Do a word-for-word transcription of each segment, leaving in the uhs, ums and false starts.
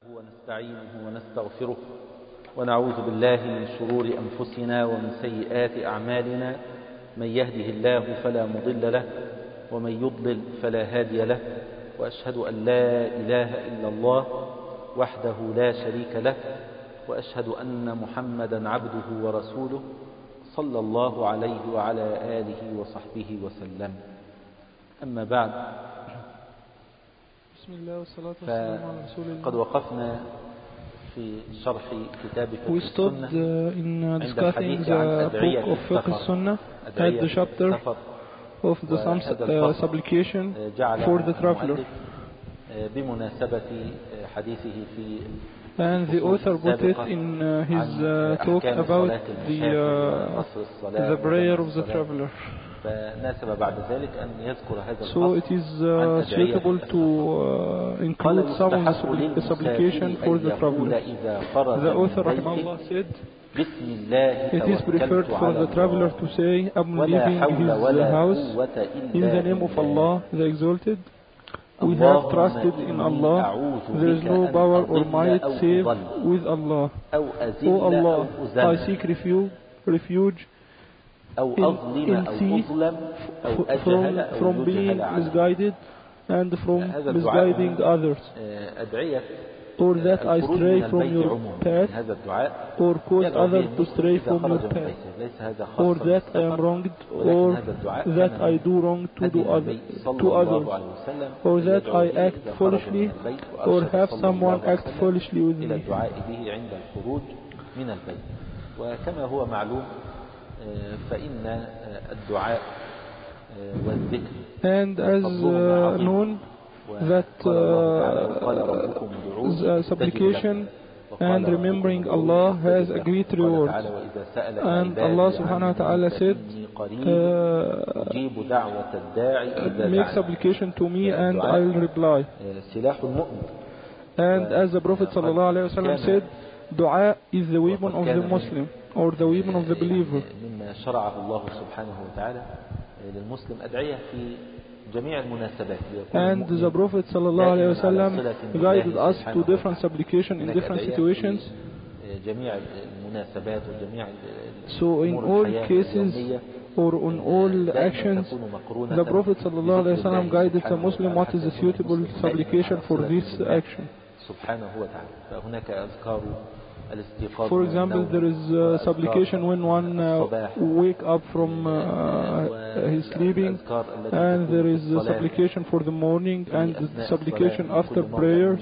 ونستعينه ونستغفره ونعوذ بالله من شرور أنفسنا ومن سيئات أعمالنا. من يهده الله فلا مضل له ومن يضلل فلا هادي له، وأشهد أن لا إله إلا الله وحده لا شريك له، وأشهد أن محمدا عبده ورسوله صلى الله عليه وعلى آله وصحبه وسلم. أما بعد، بسم الله والصلاة والسلام على رسول الله. قد وقفنا في شرح كتاب We فقه stood السنة uh, in uh, عند discussing الحديث عن the book أدعية of Fiqh السفر Sunnah at أدعية the chapter السفر. of the some وهذا uh, الفصل supplication جعله for the traveler. المؤلف بمناسبة حديثه في And the author put it in uh, his uh, talk about the, uh, the prayer of the traveler. فناسب بعد ذلك أن يذكر هذا الفصل. So it is uh, suitable to uh, include some of the supplication for the traveler. The author rahimahullah said, it is preferred for the traveler to say, I'm leaving his house in the name of Allah, the Exalted. We have trusted in Allah. There is no power or might save with Allah. O Allah, I seek refuge, refuge in, in cease from, from being misguided and from misguiding others, or that I stray from your path, or cause others to stray from your path, or that I am wronged, or that I do wrong to, do other, to others, or that I act foolishly, or have someone act foolishly with me. وكما هو معلوم فإن الدعاء والذكر And as uh, known that uh, supplication and remembering Allah has a great reward. And Allah subhanahu wa ta'ala said, uh, make supplication to me and I will reply. And as the Prophet sallallahu alayhi wa sallam said, dua is the weapon of the Muslim, or the weapon of the believer. And the Prophet sallallahu alayhi wa sallam guided us to different supplication in different situations. So in all cases or on all actions, the Prophet sallallahu alayhi wa sallam guided the Muslim what is a suitable supplication for this action. For example, there is uh, supplication when one uh, wake up from uh, his sleeping, and there is uh, supplication for the morning, and the supplication after prayers,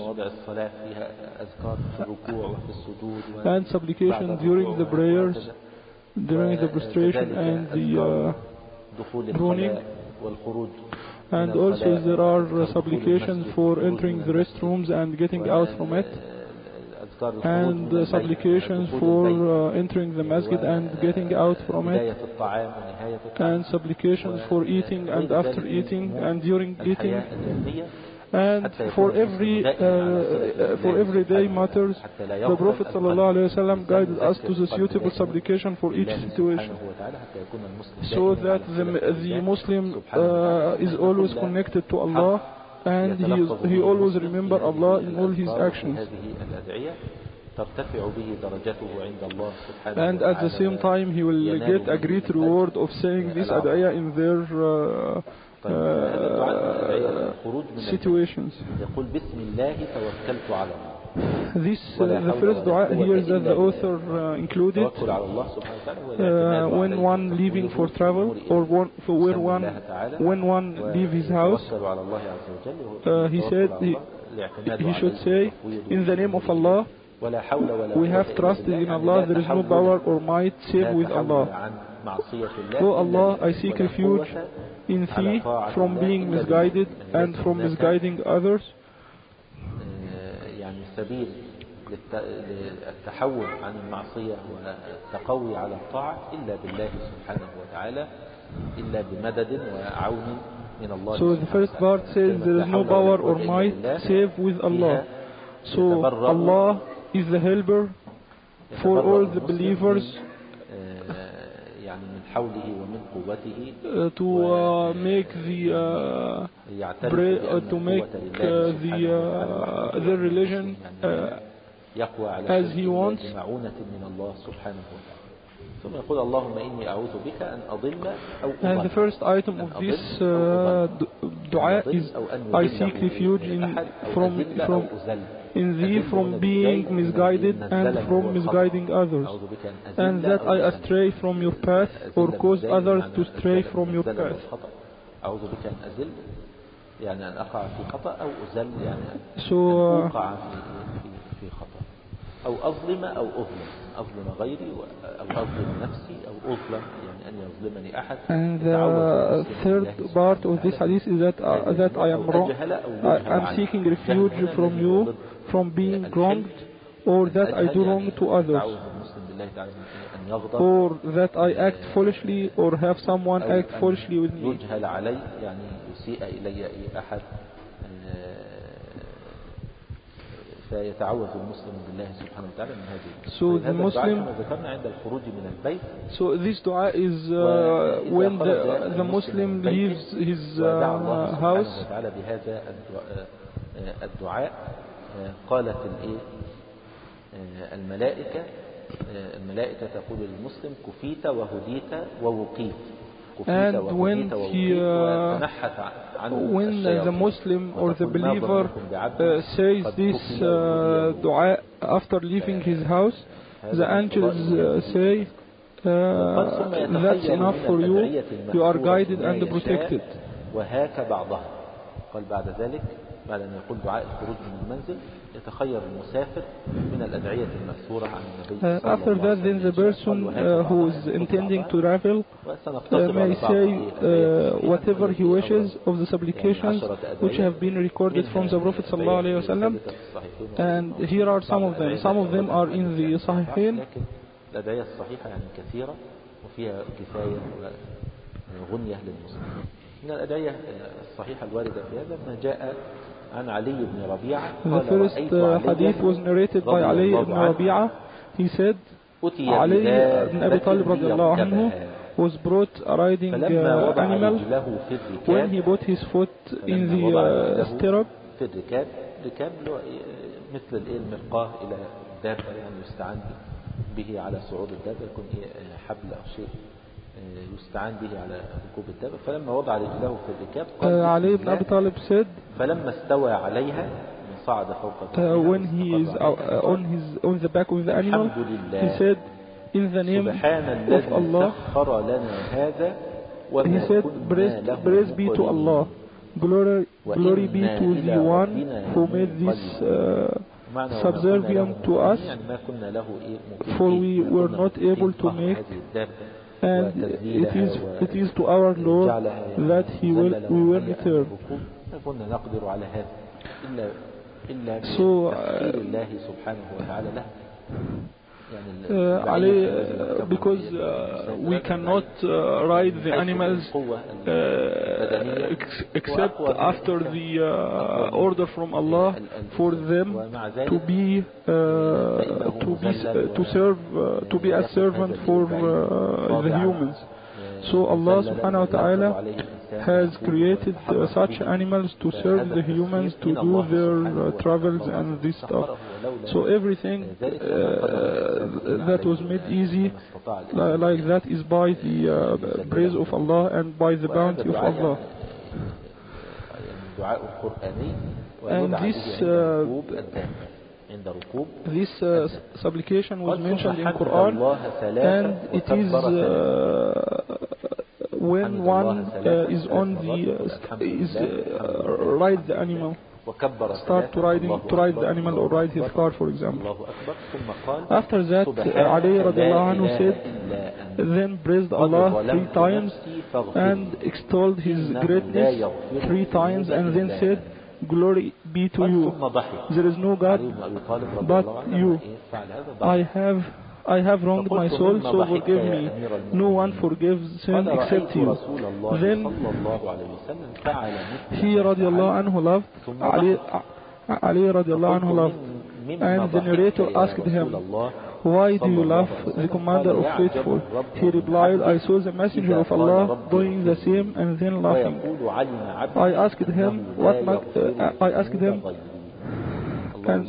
and supplication during the prayers, during the prostration and the uh, groaning. And also there are uh, supplications for entering the restrooms and getting out from it, and uh, supplications for uh, entering the masjid and getting out from it, and supplications for eating and after eating and during eating, and for every uh, for everyday matters. The Prophet ﷺ guided us to the suitable supplication for each situation, so that the, the Muslim uh, is always connected to Allah, and he, is, he always remember Allah in all his actions. And at the same time he will get a great reward of saying this ad'iyah in their uh, uh, situations. This, uh, the first dua here that the author uh, included uh, when one leaving for travel, or one, for where one, when one leave his house, uh, he said he, he should say, in the name of Allah, we have trusted in Allah, there is no power or might save with Allah. O Allah, I seek refuge in Thee from being misguided and from misguiding others. سبيل للتحول عن المعصية والتقوي على الطاعة إلا بالله سبحانه وتعالى إلا بمدد وعون من الله. So the first part says there is no power or might save with Allah. So Allah is the helper for all the believers. حوله ومن قوته uh, to uh, make the uh, uh, to make uh, the uh, the religion uh, as he wants. ثم يقول اللهم إني أعوذ بك أن أضل أو أضل. And the first item of this uh, dua is I seek refuge in from from in thee from being misguided and from misguiding others, and that I astray from your path or cause others to stray from your path. أعوذ بك أن أزل يعني أن أقع في خطأ أو أزل يعني أن أوقع في في خطأ أو أظلم أو أظلم أظلم غيري أو أظلم نفسي أو أظلم يعني أن يظلمني أحد. And the third part of this hadith is that uh, that I am wrong. I am seeking refuge from you from being wronged, or that I do wrong to others, or that I act foolishly or have someone act foolishly with me. يجهل علي يعني يسيء إلي أحد فيتعوذ المسلم بالله سبحانه وتعالى من هذه. So the Muslim, ذكرنا عند الخروج من البيت. So this dua is uh, when the, the Muslim leaves his uh, house. بهذا الدعاء قالت الايه الملائكة الملائكة تقول للمسلم كفيت وهديت ووقيت. And when he, uh, when the Muslim or the believer uh, says this uh, dua after leaving his house, the angels uh, say, uh, that's enough for you, you are guided and protected. بعد أن يقول دعاء الخروج من المنزل يتخير المسافر من الأدعية المأثورة عن النبي صلى الله عليه وسلم. After that, then the person uh, who is intending to travel uh, may say uh, whatever he wishes of the supplications which have been recorded from the Prophet صلى الله عليه وسلم. And here are some of them. Some of them are in the Sahihain. الأدعية الصحيحة يعني كثيرة وفيها كفاية وغنية للمسلمين. من الأدعية الصحيحة الواردة في هذا ما جاء عن علي بن ربيعة. The first uh, hadith was narrated by Ali ibn Rabi'ah. He said, Ali ibn Abi Talib رضي الله عنه was brought a riding uh, animal. When he put his foot in the uh, stirrup, في الركاب ركاب مثل المرقاه إلى الدابة يعني يستعان به على صعود الدابة يكون حبل أو شيء يستعان به على ركوب الدابة. فلما وضع رجله في الركاب قال علي بن أبي طالب said, فلما استوى عليها صعد فوق uh, when he is uh, on his on the back of the animal, he said, in the name of Allah, he said, praise, praise be to Allah, glory, glory be to the one who made this uh, subservient to us, for we were not able to make, and it is it is to our Lord that He will we will return. So uh, Uh, Ali, uh, because uh, we cannot uh, ride the animals uh, ex except after the uh, order from Allah for them to be uh, to be uh, to serve uh, to be a servant for uh, the humans. So Allah subhanahu wa ta'ala has created uh, such animals to serve the humans, to do their uh, travels and this stuff. So everything uh, that was made easy uh, like that is by the uh, praise of Allah and by the bounty of Allah. And this uh, This uh, supplication was mentioned in Quran, and it is uh, when one uh, is on the uh, is uh, ride the animal, start to riding to ride the animal or ride his car, for example. After that, uh, Ali radiallahu anhu said, then praised Allah three times and extolled His greatness three times, and then said, glory be to you. There is no God but you. I have I have wronged my soul, so forgive me. No one forgives sin except you. Then he radiallahu anhu loved, Ali, Ali radiallahu anhu loved, and the narrator asked him, why do you love the commander of faithful? He replied, I saw the messenger of Allah doing the same and then laughing. I asked him, what uh, I asked him, and,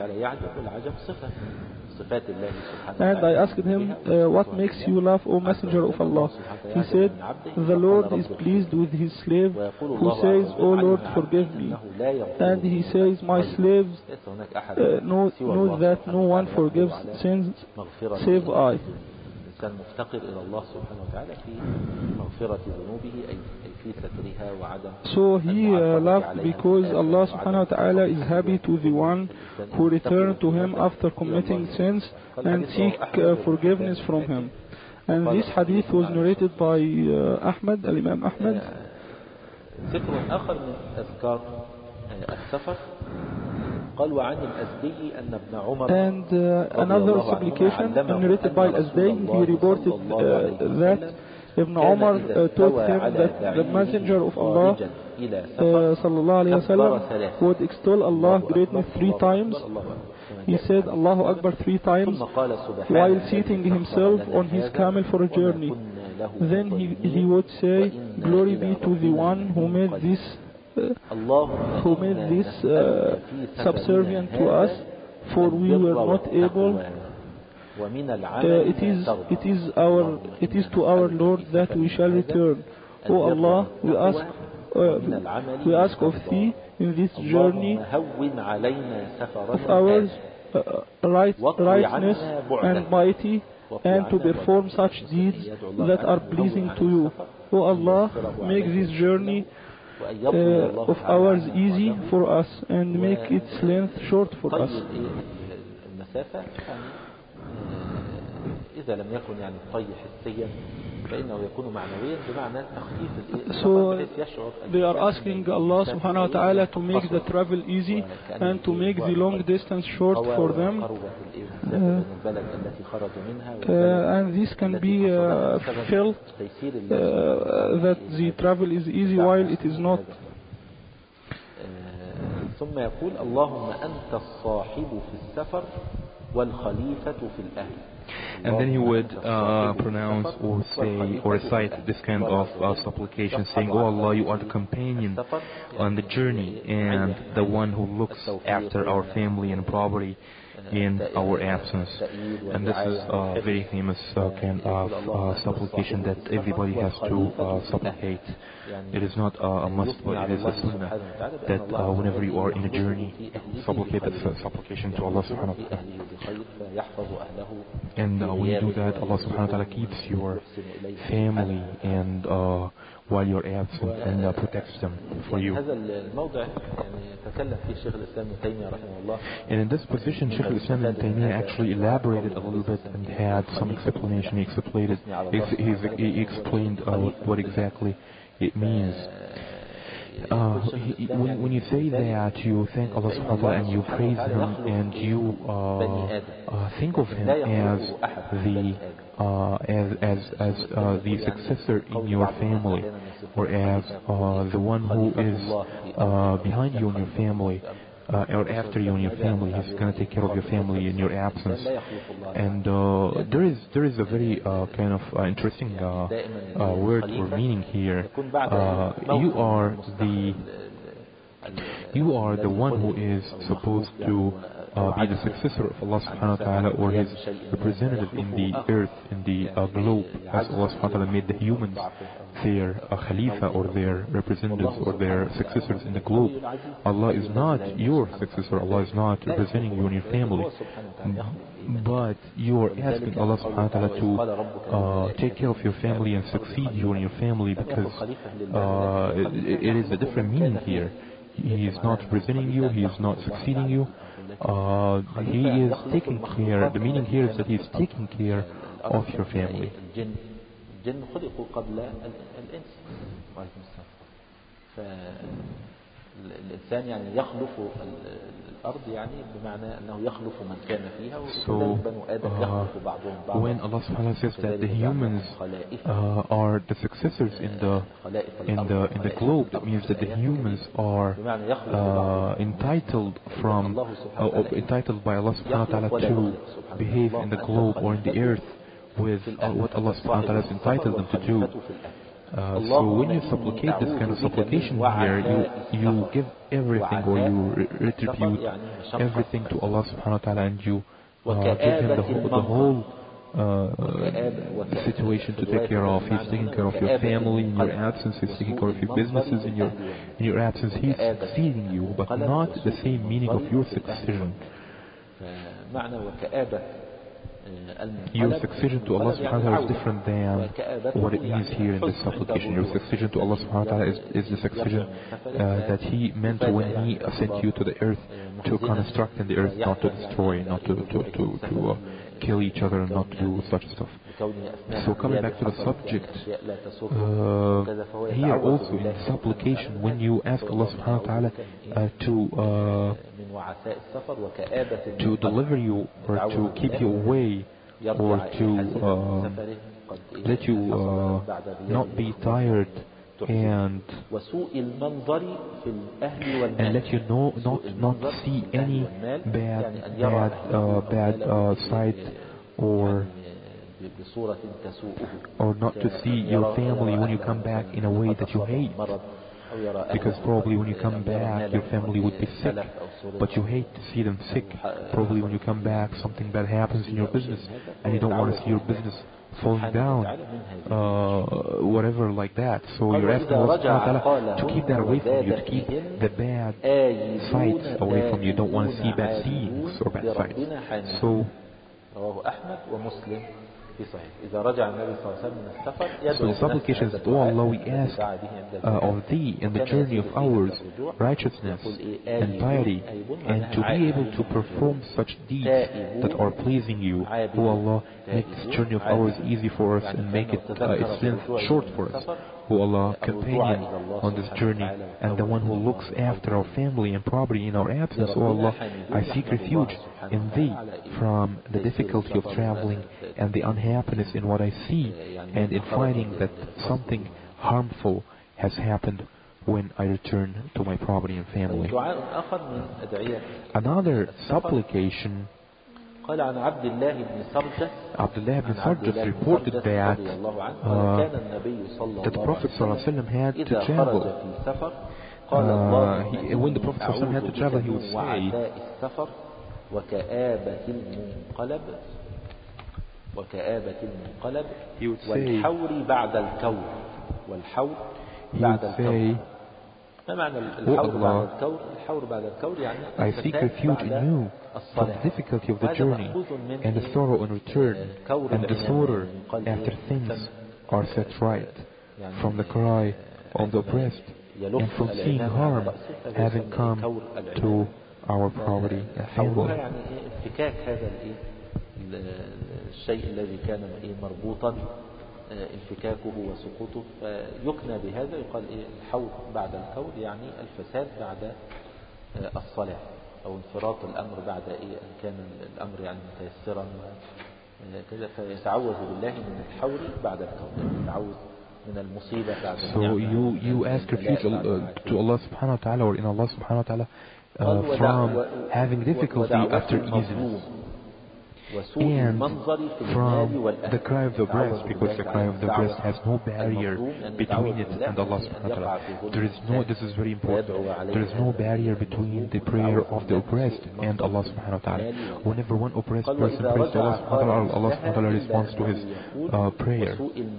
and I asked him, uh, what makes you laugh, O Messenger of Allah? He said, the Lord is pleased with his slave who says, O Lord, forgive me. And he says, my slaves uh, know, know that no one forgives sins save I. كان مفتقر إلى الله سبحانه وتعالى في مغفرة ذنوبه أي في سترها وعدم. So he uh, laughed because Allah subhanahu wa ta'ala is happy to the one who return to him after committing sins and seek uh, forgiveness from him. And this hadith was narrated by uh, Ahmad, Al-Imam Ahmad. ذكر آخر من أذكار السفر. قال وعن الأزدي أن ابن عمر And uh, another supplication narrated by Al-Azdi, he reported uh, that Ibn Umar uh, taught him that the Messenger of Allah uh, sallallahu alayhi wa sallam would extol Allah greatly three times. He said Allahu Akbar three times while seating himself on his camel for a journey. Then he, he would say, glory be to the one who made this Uh, who made this uh, subservient to us, for we were not able. Uh, it is it is our it is to our Lord that we shall return. O Allah, we ask uh, we ask of Thee in this journey of ours uh, right, rightness and piety, and to perform such deeds that are pleasing to you. O Allah, make this journey Uh, of ours easy for us and make its length short for us. So they are asking Allah subhanahu wa ta'ala to make the travel easy and to make the long distance short for them. Uh, uh, and this can be uh, felt uh, that the travel is easy while it is not. ثم يقول اللهم أنت الصاحب في السفر والخليفة في الأهل. And then he would uh, pronounce or say or recite this kind of uh, supplication, saying, "Oh Allah, you are the companion on the journey and the one who looks after our family and property in our absence." And this is a very famous uh, kind of uh, supplication that everybody has to uh, supplicate. It is not uh, a must, but it is a sunnah that uh, whenever you are in a journey, supplicate that supplication to Allah subhanahu wa ta'ala. And uh, when you do that, Allah subhanahu wa ta'ala keeps your family and uh, while you're absent and uh, protects them for you. And in this position, Shaykh al-Islam ibn Taymiyyah actually elaborated a little bit and had some explanation. He explained, he, he explained uh, what exactly it means. Uh, he, when, when you say that you thank Allah subhanahu wa ta'ala and you praise Him and you uh, uh, think of Him as the uh, as as as uh, the successor in your family, or as uh, the one who is uh, behind you in your family, uh, or after you in your family, He's going to take care of your family in your absence. And uh, there is there is a very uh, kind of uh, interesting uh, uh, word or meaning here. Uh, you are the you are the one who is supposed to uh, be the successor of Allah subhanahu wa ta'ala, or His representative in the earth, in the uh, globe, as Allah subhanahu wa ta'ala made the humans their uh, Khalifa or their representatives or their successors in the globe. Allah is not your successor, Allah is not representing you and your family, but you are asking Allah subhanahu wa ta'ala to uh, take care of your family and succeed you and your family, because uh, it, it is a different meaning here. He is not representing you, He is not succeeding you, uh, He is taking care, the meaning here is that He is taking care of your family. الإنسان يعني يخلف الأرض يعني بمعنى أنه يخلف من كان فيها So, بنو آدم يخلف بعضهم بعضا. when Allah subhanahu wa ta'ala says that the humans uh, are the successors in the in the in the globe, that means that the humans are uh, entitled from uh, entitled by Allah subhanahu wa ta'ala to behave in the globe or in the earth with uh, what Allah subhanahu wa ta'ala has entitled them to do. Uh, so when you supplicate this kind of supplication here, you you give everything, or you re retribute everything to Allah subhanahu wa ta'ala, and you uh, give him the whole, the whole uh, situation to take care of. He's taking care of your family in your absence, he's taking care of your businesses in your in your absence. He's succeeding you, but not the same meaning of your succession. Your succession to Allah subhanahu wa ta'ala is different than what it means here in this supplication. Your succession to Allah subhanahu wa ta'ala is, is the succession uh, that He meant when He sent you to the earth to construct in the earth, not to destroy, not to, to, to, to uh, kill each other, and not to do such stuff. So coming back to the subject, uh, here also in supplication, when you ask Allah subhanahu wa ta'ala uh, to uh, to deliver you or to keep you away or to uh, let you uh, not be tired and and let you know not not see any bad bad uh, bad uh, sight or or not to see your family when you come back in a way that you hate. Because probably when you come back, your family would be sick, but you hate to see them sick. Probably when you come back, something bad happens in your business, and you don't want to see your business falling down, uh, whatever like that. So you're asking Allah subhanahu wa ta'ala to keep that away from you, to keep the bad sights away from you. You don't want to see bad seeings or bad sights. So, so the supplication is, O Allah, we ask uh, of Thee in the journey of ours righteousness and piety, and to be able to perform such deeds that are pleasing You. O Allah, make this journey of ours easy for us and make it uh, its length short for us. O Allah, companion on this journey and the one who looks after our family and property in our absence. O Allah, I seek refuge in Thee from the difficulty of traveling and the unhappiness in what I see, and in finding that something harmful has happened when I return to my property and family. Another supplication, Abdullah ibn Sarjas reported that uh, that the Prophet ﷺ had to travel. Uh, he, when the Prophet ﷺ had to travel, he would say, وكآبة المنقلب he would say, والحور بعد الكور والحور بعد الكور. ما معنى الحور بعد الكور؟ الحور بعد الكور يعني I seek refuge in You from the difficulty of the journey and the sorrow in return and disorder after things are set right, from the cry of the oppressed and from seeing harm having come to our property and family. الشيء الذي كان مربوطا انفكاكه وسقوطه فيكنى بهذا، يقال الحور بعد الكور يعني الفساد بعد الصلاح أو انفراط الأمر بعد إيه كان الأمر يعني متيسرا كذا، فيتعوذ بالله من الحور بعد الكور، يتعوذ من المصيبة بعد النعمة. So you you ask refuge uh, to Allah subhanahu wa ta'ala or in Allah subhanahu wa ta'ala uh, from having difficulty after easiness, and from the cry of the breast, because the cry of the breast has no barrier between it and Allah subhanahu wa ta'ala. There is no, this is very important, there is no barrier between the prayer of the oppressed and Allah subhanahu wa ta'ala. Whenever one oppressed person prays to Allah subhanahu wa ta'ala, Allah subhanahu wa ta'ala responds to his uh, prayer.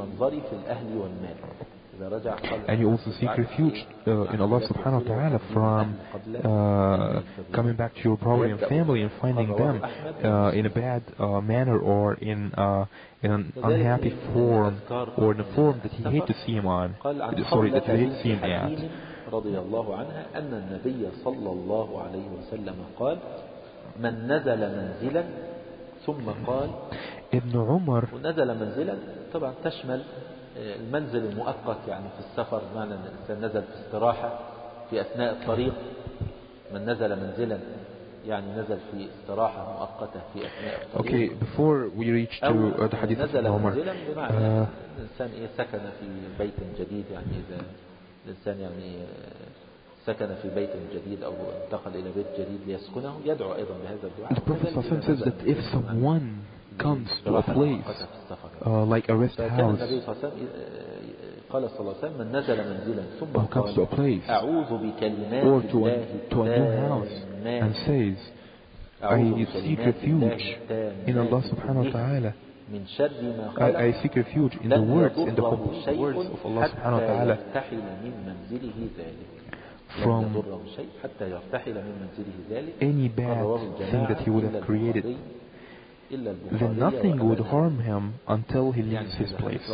And you also seek refuge uh, in Allah subhanahu wa ta'ala from uh, coming back to your property and family and finding them uh, in a bad uh, manner or in uh, in an unhappy form or in a form that you hate to see him on. Sorry, that you hate to see him at. رضي الله عنها أن النبي صلى الله عليه وسلم قال من نزل منزلا ثم قال ابن عمر ونزل منزلا طبعا تشمل المنزل المؤقت يعني في السفر، معنى أن الإنسان نزل في استراحة في أثناء الطريق من نزل منزلا يعني نزل في استراحة مؤقتة في أثناء الطريق. Okay, before we reach to uh, the hadith of نزل Umar, منزلا بمعنى الإنسان إيه سكن في بيت جديد، يعني إذا الإنسان يعني سكن في بيت جديد أو انتقل إلى بيت جديد ليسكنه يدعو أيضا بهذا الدعاء. The Prophet says that if someone comes to a place uh, like a rest house, قال صلى الله عليه وسلم من نزل منزلا ثم or comes to a place أعوذ بكلمات or to الله a, to a new house and says, I seek refuge in Allah subhanahu wa ta'ala, I, I seek refuge in the words, in the complete words of Allah subhanahu wa ta'ala, from any bad thing that he would have created, then nothing would harm him until he leaves his place.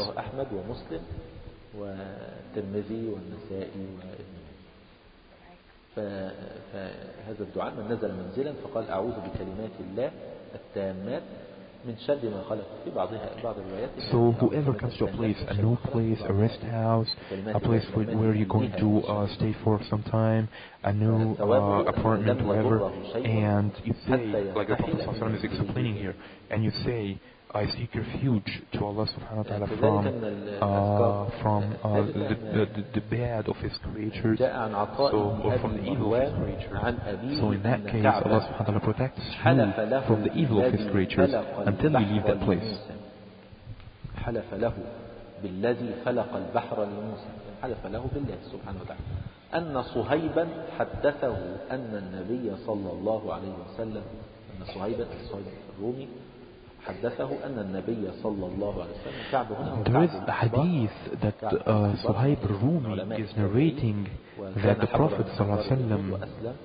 فهذا الدعاء من نزل منزلا فقال أعوذ بكلمات الله التامات من شر ما خلق في بعضها بعض الروايات. So whoever comes to a place, a new place, a rest house, a place where you're going to uh, stay for some time, a new uh, apartment, whatever, and you say, like the Prophet is explaining here, and you say, I seek refuge to Allah subhanahu wa ta'ala from, uh, from uh, the, the, the bad of His creatures, so, or from the evil of His creatures. So in that case, Allah subhanahu wa ta'ala protects you from the evil of His creatures until you leave that place. حلف له بالذي خلق البحر لموسى، حلف له بالله سبحانه وتعالى أن صهيبا حدثه أن النبي صلى الله عليه وسلم، أن صهيبا صهيب الرومي حدثه أن النبي صلى الله عليه وسلم كعب هنا. There is a hadith that uh, Suhaib Rumi is narrating that the Prophet صلى الله عليه وسلم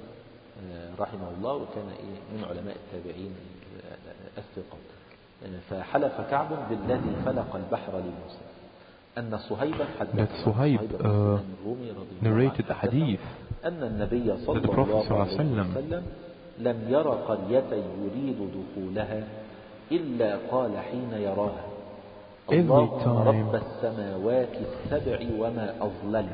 رحمه الله وكان من علماء التابعين الثقة، فحلف كعب بالذي خلق البحر لموسى أن صهيبا حدثه الرومي رضي الله عنه narrated a hadith أن النبي صلى الله عليه وسلم لم ير قرية يريد دخولها إلا قال حين يراها اللهم رب السماوات السبع وما أضلل.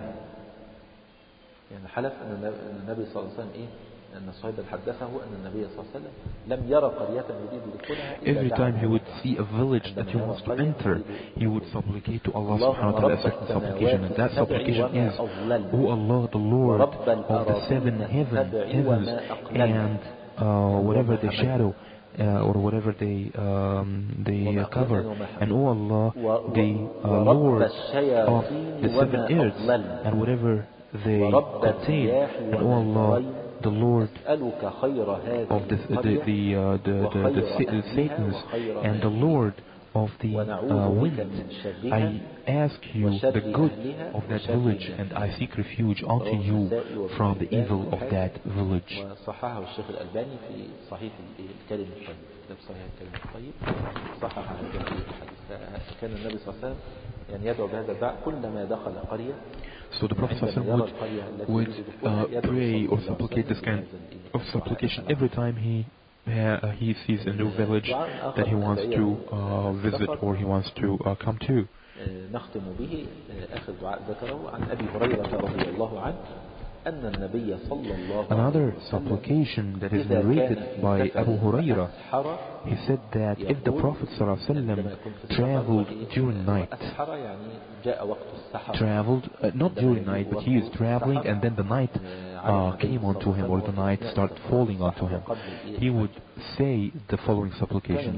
يعني حلف أن النبي صلى الله عليه وسلم إيه؟ أن صهيبا حدثه أن النبي صلى الله عليه وسلم لم ير قرية يريد دخولها. Every time he would see a village that he wants to enter, he would supplicate to Allah subhanahu wa ta'ala a certain supplication, and that supplication is, O Allah, the Lord of the seven heaven, heavens and uh, whatever they shadow, Uh, or whatever they um, they uh, cover, and O Allah, the uh, Lord of the seven earths and whatever they contain, and O Allah, the Lord of the the the, uh, the, the, the, the Satans and the Lord of the uh, wind. I ask you the good of that village, and I seek refuge unto you from the evil of that village. وصححه الشيخ الألباني في صحيح الكلم الطيب، كتاب صحيح الكلم الطيب صحح هذا الحديث. كان النبي صلى الله عليه وسلم يعني يدعو بهذا الدعاء كلما دخل قرية. So the Prophet would, would uh, pray or supplicate this kind of supplication every time he Uh, he sees a new village that he wants to uh, visit or he wants to uh, come to. نختم به آخر دعاء ذكره عن أبي هريرة رضي الله عنه أن النبي صلى الله عليه وسلم Another supplication that is narrated by Abu Hurairah, he said that if the Prophet صلى الله عليه وسلم traveled during night, traveled uh, not during night, but he is traveling and then the night uh, came onto him, or the night started falling onto him, he would say the following supplication.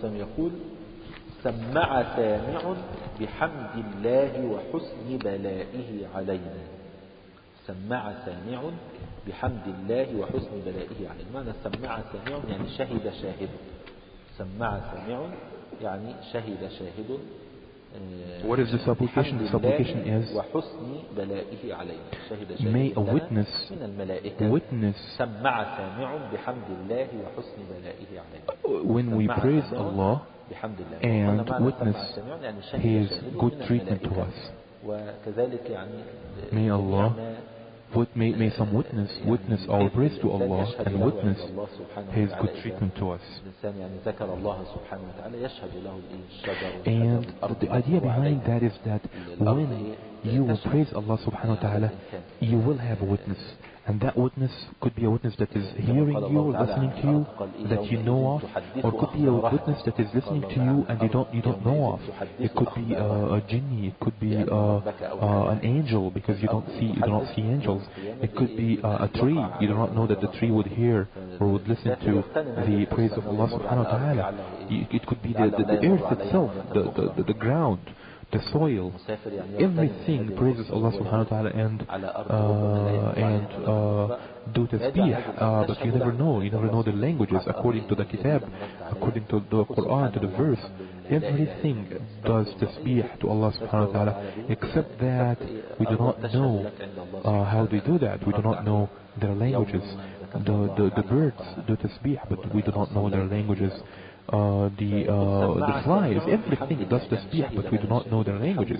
سمع سامع بحمد الله وحسن بلائه علينا. سمع سامع بحمد الله وحسن بلائه علينا. معنى سمع سامع يعني شهد شاهد. سمع سامع يعني شهد شاهد. What is the supplication? The supplication is, may a witness witness when we praise Allah and witness His good treatment to us. May Allah What may, may some witness witness our praise to Allah and witness His good treatment to us. And the idea behind that is that when you will praise Allah subhanahu wa ta'ala, you will have a witness. And that witness could be a witness that is hearing you or listening to you that you know of, or could be a witness that is listening to you and you don't you don't know of. It could be uh, a jinni, it could be uh, uh, an angel because you don't see you do not see angels. It could be uh, a tree. You do not know that the tree would hear or would listen to the praise of Allah subhanahu wa ta'ala. It could be the, the, the earth itself, the, the, the, the ground, the soil, everything praises Allah subhanahu wa ta'ala and uh, and uh, do tasbih, uh, but you never know, you never know the languages according to the kitab, according to the Quran, to the verse. Everything does tasbih to Allah subhanahu wa ta'ala, except that we do not know uh, how they do that. We do not know their languages. The, the, the birds do tasbih, but we do not know their languages. Uh, the uh, the flies, everything does tasbih, but we do not know their languages.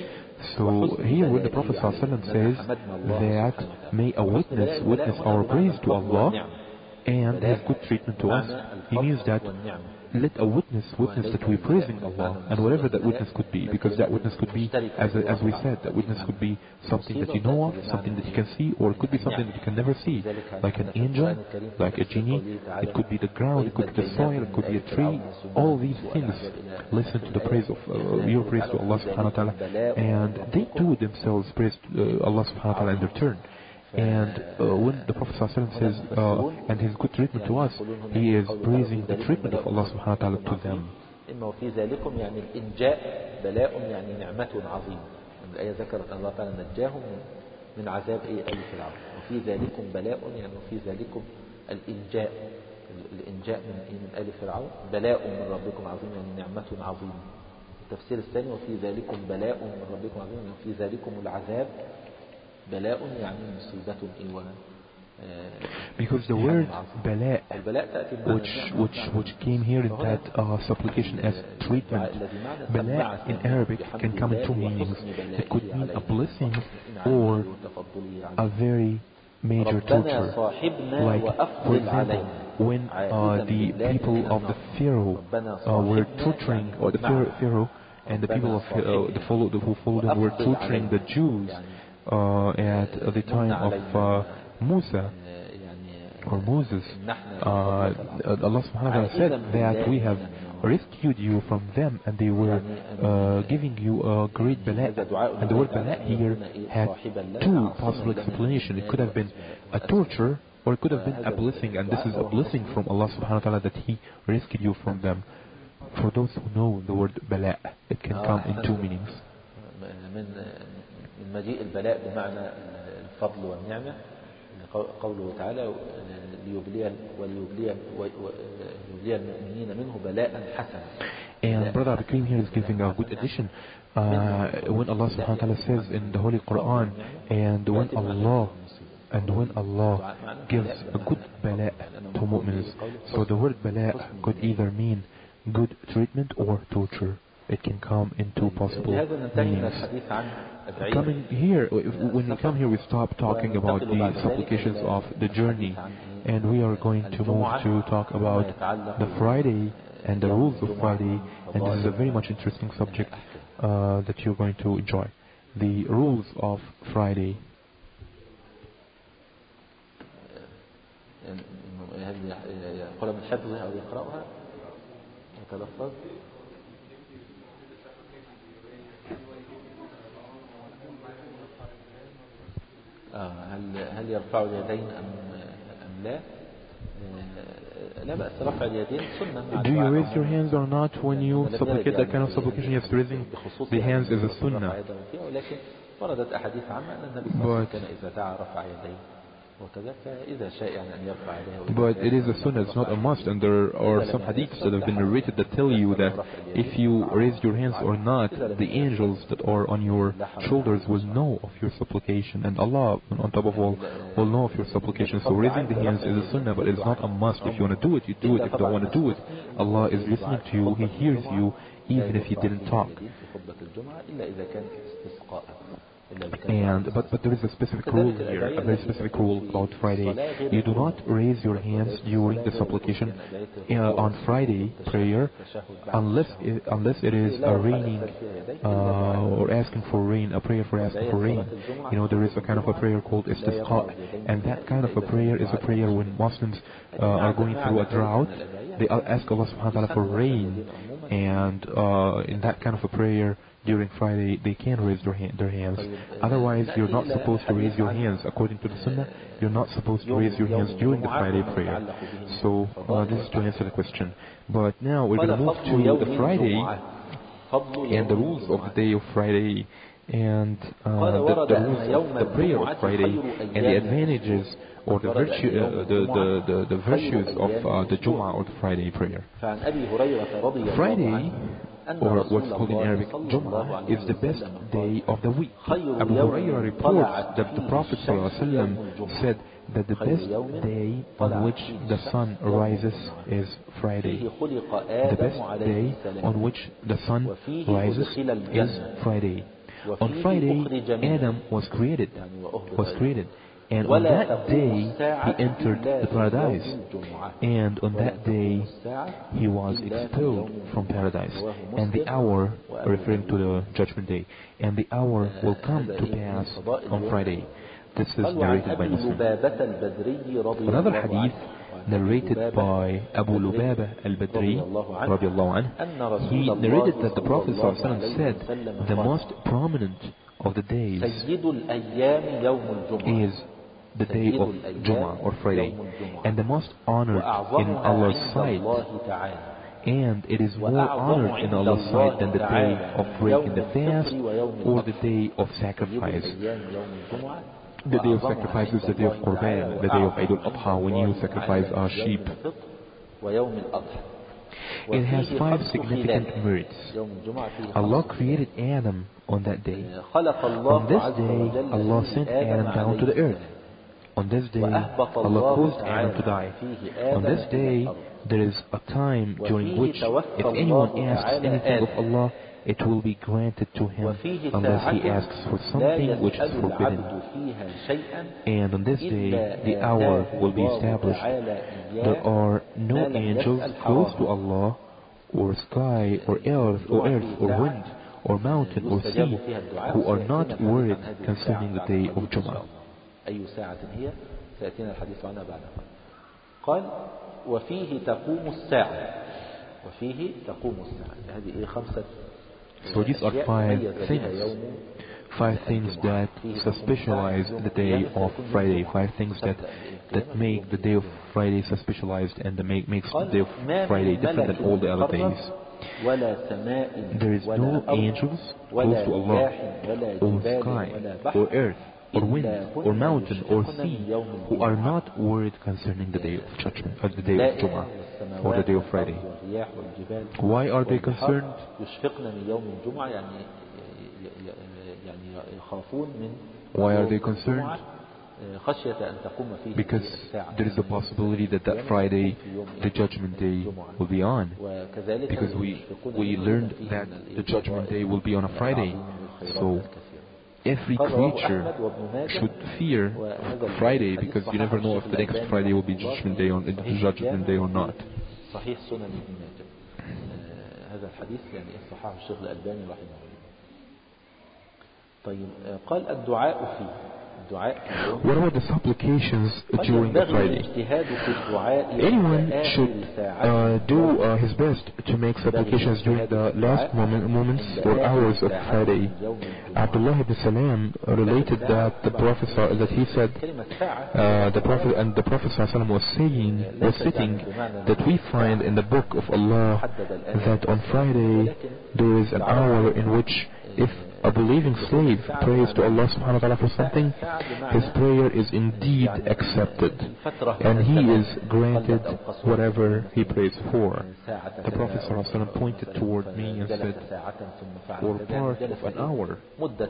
So here when the Prophet ﷺ says that may a witness witness our praise to Allah and His good treatment to us, he means that let a witness witness that we're praising Allah, and whatever that witness could be, because that witness could be, as as we said, that witness could be something that you know of, something that you can see, or it could be something that you can never see, like an angel, like a genie. It could be the ground, it could be the soil, it could be a tree. All these things listen to the praise of uh, your praise to Allah subhanahu wa ta'ala, and they too themselves praise uh, Allah subhanahu wa ta'ala in their turn. And uh, when the Prophet ﷺ says, uh, and his good treatment to us, he is praising the treatment of Allah subhanahu wa ta'ala to them. إما وفي ذلكم يعني الإنجاء بلاء يعني نعمة عظيمة. الآية ذكرت الله تعالى نجاهم من عذاب إيه آل فرعون. وفي ذلكم بلاء يعني وفي ذلكم الإنجاء الإنجاء من إيه من آل فرعون بلاء من ربكم عظيم يعني نعمة عظيمة. التفسير الثاني وفي ذلكم بلاء من ربكم عظيم يعني وفي ذلكم العذاب. Because the word bala, which which which came here in that uh, supplication as treatment, bala in Arabic can come in two meanings. It could mean a blessing or a very major torture. Like, for example, when uh, the people of the Pharaoh uh, were torturing, or the Pharaoh and the people of uh, the follow, who followed him were torturing the Jews. Uh, at the time of uh, Musa or Moses, uh, Allah subhanahu wa ta'ala said that we have rescued you from them and they were uh, giving you a great bala. And the word bala here had two possible explanations. It could have been a torture or it could have been a blessing, and this is a blessing from Allah subhanahu wa ta'ala that He rescued you from them. For those who know the word bala, it can come in two meanings. من مجيء البلاء بمعنى الفضل والنعمة قوله تعالى ليبلي وليبلي وليبلي المؤمنين منه بلاء حسنا. And Brother Abdul here is giving a good addition uh, when Allah subhanahu wa ta'ala says in the Holy Quran, and when Allah and when Allah gives a good bala to mu'mins. So the word bala could either mean good treatment or torture. It can come in two possible meanings. Coming here, when we come here, we stop talking about the supplications of the journey, and we are going to move to talk about the Friday and the rules of Friday, and this is a very much interesting subject uh, that you're going to enjoy. The rules of Friday. هل هل يرفع اليدين أم أم لا؟ لا بأس رفع اليدين سنة. Do you raise your hands or not when you supplicate that kind of supplication? Yes, raising the hands is a sunnah. ولكن وردت أحاديث عامة أن النبي صلى الله عليه وسلم كان إذا دعا رفع يديه. But it is a sunnah, it's not a must, and there are some hadiths that have been narrated that tell you that if you raise your hands or not, the angels that are on your shoulders will know of your supplication, and Allah, on top of all, will know of your supplication. So raising the hands is a sunnah, but it's not a must. If you want to do it, you do it. If you don't want to do it, Allah is listening to you, He hears you, even if you didn't talk. And but but there is a specific rule here, a very specific rule about Friday. You do not raise your hands during the supplication uh, on Friday prayer, unless it, unless it is a raining uh, or asking for rain, a prayer for asking for rain. You know, there is a kind of a prayer called istisqa, and that kind of a prayer is a prayer when Muslims uh, are going through a drought. They ask Allah Subhanahu wa Taala for rain, and uh, in that kind of a prayer during Friday, they can raise their, hand, their hands. Otherwise, you're not supposed to raise your hands. According to the Sunnah, you're not supposed to raise your hands during the Friday prayer. So, uh, this is to answer the question. But now, we're going to move to the Friday and the rules of the day of Friday and uh, the, the rules of the prayer of Friday and the advantages or the, virtue, uh, the, the, the, the virtues of uh, the Jum'ah or the Friday prayer. Friday, or what's called in Arabic Jum'ah, is the best day of the week. Abu Hurairah reports that the Prophet ﷺ said that the best day on which the sun rises is Friday. The best day on which the sun rises is Friday. On Friday, Adam was created, was created. And on that day, he entered the paradise. And on that day, he was expelled from paradise. And the hour, referring to the judgment day, and the hour will come to pass on Friday. This is narrated by Muslim. Another hadith narrated by Abu Lubaba al-Badri radiallahu anhu, he narrated that the Prophet ﷺ said the most prominent of the days is the day of Jum'ah or Friday, and the most honored in Allah's sight, and it is more honored in Allah's sight than the day of breaking the fast or the day of sacrifice. The day of sacrifice is the day of Qurban, the day of Eid al-Adha, when you sacrifice a sheep. It has five significant merits. Allah created Adam on that day. On this day, Allah sent Adam down to the earth. On this day, Allah caused Adam to die. On this day, there is a time during which if anyone asks anything of Allah, it will be granted to him unless he asks for something which is forbidden. And on this day, the hour will be established. There are no angels close to Allah, or sky, or earth, or earth, or wind, or mountain, or sea, who are not worried concerning the day of Jum'ah. أي ساعة هي سيأتينا الحديث عنها بعد قال وفيه تقوم الساعة وفيه تقوم الساعة هذه إيه خمسة. So these are five things, five things that specialize the day of Friday, five things that that make the day of Friday specialized and that make makes the day of Friday different than all the other days. There is no angels close to Allah, or sky, or earth, or wind, or mountain, or sea, who are not worried concerning the day of judgment, or the day of Jum'ah, or the day of Friday. Why are they concerned? Why are they concerned? Because there is a possibility that that Friday, the judgment day, will be on. Because we we learned that the judgment day will be on a Friday. So every creature should fear Friday, because you never know if the next Friday will be judgment day or judgment day or not. هذا الحديث يعني صححه الشيخ الألباني رحمه الله. طيب قال الدعاء فيه. What about the supplications during the Friday? Anyone should uh, do uh, his best to make supplications during the last moment, moments or hours of Friday. Abdullah ibn Salam related that the Prophet that he said uh, the Prophet and the Prophet was saying was sitting that we find in the book of Allah that on Friday there is an hour in which if a believing slave prays to Allah subhanahu wa ta'ala for something, his prayer is indeed accepted, and he is granted whatever he prays for. The Prophet sallallahu alaihi wasallam pointed toward me and said, for part of an hour.